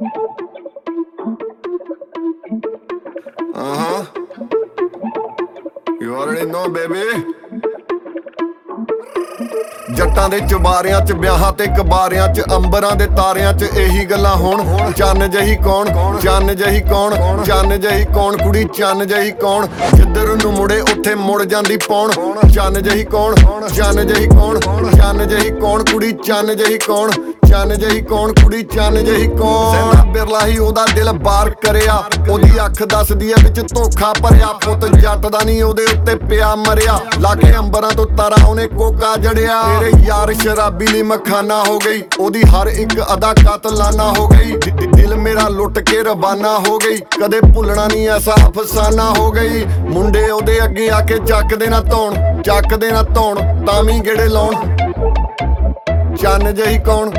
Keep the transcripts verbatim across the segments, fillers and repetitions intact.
Uh-huh. You already know, baby. ਜੱਟਾਂ ਦੇ ਚੁਬਾਰਿਆਂ ਚ ਵਿਆਹਾਂ ਤੇ ਕਬਾਰਿਆਂ ਚ ਅੰਬਰਾਂ ਦੇ ਤਾਰਿਆਂ ਚ ਇਹੀ ਗੱਲਾਂ ਹੋਣ। ਚੰਨ ਜਹੀ ਕੌਣ, ਚੰਨ ਜਹੀ ਕੌਣ, ਚੰਨ ਜਹੀ ਕੌਣ, ਕੁੜੀ ਚੰਨ ਜਹੀ ਕੌਣ, ਜਿੱਧਰ ਨੂੰ ਮੁੜੇ ਉੱਥੇ ਮੁੜ ਜਾਂਦੀ ਪੌਣ। ਚੰਨ ਜਹੀ ਕੌਣ, ਚੰਨ ਜਹੀ ਕੌਣ, ਚੰਨ ਜਹੀ ਕੌਣ, ਕੁੜੀ ਚੰਨ ਜਹੀ ਕੌਣ, ਚੰਨ ਜਹੀ ਕੌਣ, ਕੁੜੀ ਚੰਨ ਜਹੀ ਕੌਣ। ਸੈਨਾ ਬਿਰਲਾ ਹੀ ਉਹਦਾ ਦਿਲ ਬਾਰ ਕਰਿਆ, ਉਹਦੀ ਅੱਖ ਦੱਸਦੀ ਐ ਵਿੱਚ ਧੋਖਾ ਭਰਿਆ। ਪੁੱਤ ਜੱਟ ਦਾ ਨਹੀਂ ਉਹਦੇ ਉੱਤੇ ਪਿਆ ਮਰਿਆ, ਲਾਗੇ ਅੰਬਰਾਂ ਤੋਂ ਤਾਰਾ ਉਹਨੇ ਕੋਕਾ ਜੜਿਆ। ਤੇਰੇ ਯਾਰ ਸ਼ਰਾਬੀ ਲਈ ਮਖਾਨਾ ਹੋ ਗਈ, ਉਹਦੀ ਹਰ ਇੱਕ ਅਦਾ ਕਾਤਲਾਨਾ ਹੋ ਗਈ। ਦਿਲ ਮੇਰਾ ਲੁੱਟ ਕੇ ਰਵਾਨਾ ਹੋ ਗਈ, ਕਦੇ ਭੁੱਲਣਾ ਨਹੀਂ ਐਸਾ ਅਫਸਾਨਾ ਹੋ ਗਈ। ਮੁੰਡੇ ਉਹਦੇ ਅੱਗੇ ਆ ਕੇ ਚੱਕਦੇ ਨਾ ਧੌਣ, ਚੱਕਦੇ ਨਾ ਧੌਣ ਤਾਂ ਵੀ ਗੇੜੇ ਲਾਉਣ। ਚੰਨ ਜਹੀ ਕੌਣ,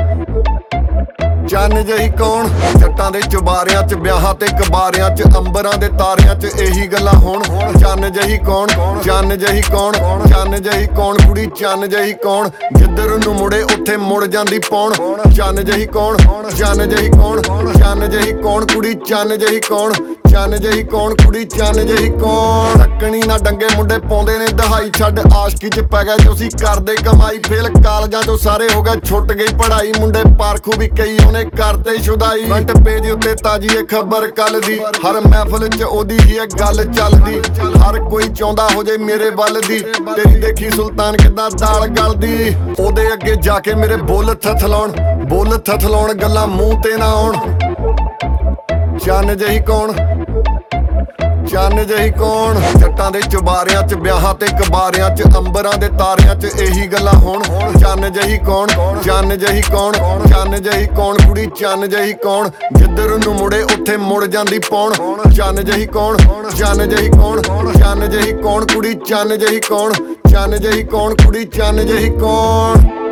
ਚੰਨ ਜਹੀ ਕੌਣ, ਜੱਟਾਂ ਦੇ ਚੁਬਾਰਿਆਂ ਚ ਵਿਆਹਾਂ ਤੇ ਕਬਾਰਿਆਂ ਚ ਅੰਬਰਾਂ ਦੇ ਤਾਰਿਆਂ ਚ ਇਹੀ ਗੱਲਾਂ ਹੋਣ। ਚੰਨ ਜਹੀ ਕੌਣ, ਚੰਨ ਜਹੀ ਕੌਣ, ਚੰਨ ਜਹੀ ਕੌਣ, ਕੁੜੀ ਚੰਨ ਜਹੀ ਕੌਣ, ਜਿੱਧਰ ਨੂੰ ਮੁੜੇ ਉੱਥੇ ਮੁੜ ਜਾਂਦੀ ਪੌਣ। ਚੰਨ ਜਹੀ ਕੌਣ, ਚੰਨ ਜਹੀ ਕੌਣ, ਚੰਨ ਜਹੀ ਕੌਣ, ਕੁੜੀ ਚੰਨ ਜਹੀ ਕੌਣ, ਚੰਨ ਜਹੀ ਕੌਣ, ਕੁੜੀ ਚੰਨ ਜਹੀ ਕੌਣ। ਟੱਕਣੀ ਨਾ ਡੰਗੇ ਮੁੰਡੇ ਪਾਉਂਦੇ ਨੇ ਦਹਾਈ, ਛੱਡ ਆਸ਼ਕੀ ਚ ਪੈ ਗਏ ਤੁਸੀਂ ਕਰਦੇ ਕਮਾਈ। ਫੇਲ ਕਾਲਜਾਂ ਚੋਂ ਸਾਰੇ ਹੋ ਗਏ, ਛੁੱਟ ਗਈ ਪੜ੍ਹਾਈ, ਮੁੰਡੇ ਪਾਰਖੂ ਵੀ ਕਈ ਉਹਨੇ ਕਰਤੇ ਸ਼ੁਦਾਈ। ਫਰੰਟ ਪੇਜ ਉੱਤੇ ਤਾਜੀ ਏ ਖਬਰ ਕੱਲ ਦੀ, ਹਰ ਮਹਿਫਲ ਚ ਉਹਦੀ ਹੀ ਇਹ ਗੱਲ ਚੱਲਦੀ। ਹਰ ਕੋਈ ਚਾਹੁੰਦਾ ਹੋ ਜੇ ਮੇਰੇ ਵੱਲ ਦੀ, ਤੇਰੀ ਦੇਖੀ ਸੁਲਤਾਨ ਕਿੱਦਾਂ ਦਾਲ ਗਲਦੀ। ਉਹਦੇ ਅੱਗੇ ਜਾ ਕੇ ਮੇਰੇ ਬੁੱਲ ਥਥਲਾਉਣ, ਬੁੱਲ ਥਥਲਾਉਣ ਗੱਲਾਂ ਮੂੰਹ ਤੇ ਨਾ ਆਉਣ। ਚੰਨ ਜਹੀ ਕੌਣ, ਚੰਨ ਜਹੀ ਕੌਣ, ਜੱਟਾਂ ਦੇ ਚੁਬਾਰਿਆਂ ਚ ਵਿਆਹਾਂ ਤੇ ਕਬਾਰਿਆਂ ਚ ਅੰਬਰਾਂ ਦੇ ਤਾਰਿਆਂ ਚ ਇਹੀ ਗੱਲਾਂ ਹੋਣ। ਚੰਨ ਜਹੀ ਕੌਣ, ਚੰਨ ਜਹੀ ਕੌਣ, ਚੰਨ ਜਹੀ ਕੌਣ, ਕੁੜੀ ਚੰਨ ਜਹੀ ਕੌਣ, ਜਿੱਧਰ ਨੂੰ ਮੁੜੇ ਉੱਥੇ ਮੁੜ ਜਾਂਦੀ ਪੌਣ। ਚੰਨ ਜਹੀ ਕੌਣ, ਚੰਨ ਜਹੀ ਕੌਣ, ਚੰਨ ਜਹੀ ਕੌਣ, ਕੁੜੀ ਚੰਨ ਜਹੀ ਕੌਣ, ਚੰਨ ਜਹੀ ਕੌਣ, ਕੁੜੀ ਚੰਨ ਜਹੀ ਕੌਣ।